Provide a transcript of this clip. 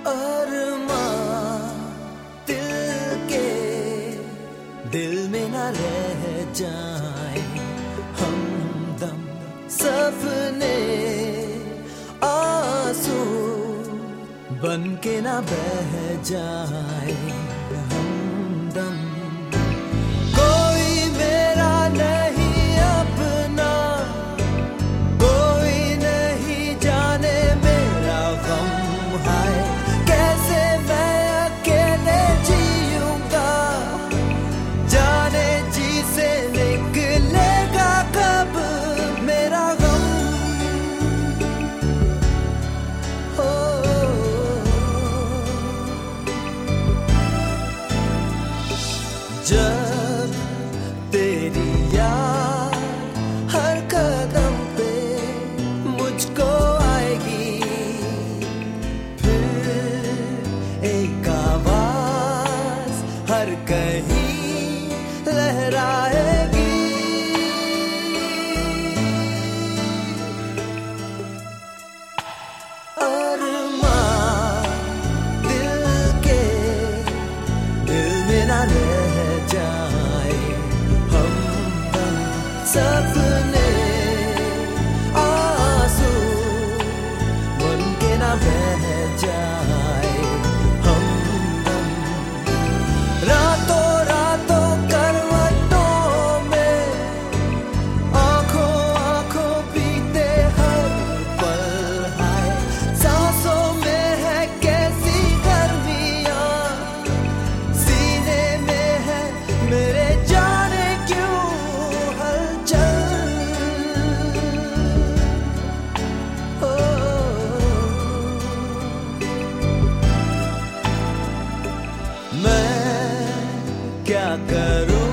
अरमां दिल में न रह जाए, हमदम सपने आंसू बन के न बह जाए, हमदम कोई मेरा नहीं अपना, कोई नहीं जाने मेरा गम है, कैसे मैं अकेले जीऊंगा, जाने जी से निकलेगा कब मेरा गम। हो जब तेरी याद हर कदम पे मुझको आएगी, फिर एक आवाज हर कहीं लहराएगी। अरमां दिल में ना रह जाए, हमदम सपने आंसू बन के ना बह जाए, हमदम रातों रातों करवटों में आंखों बीते हर पल है, सांसों में है कैसी गर्मियां, सीने में है मेरे जाने क्यों हलचल। ओ, मैं क्या करूं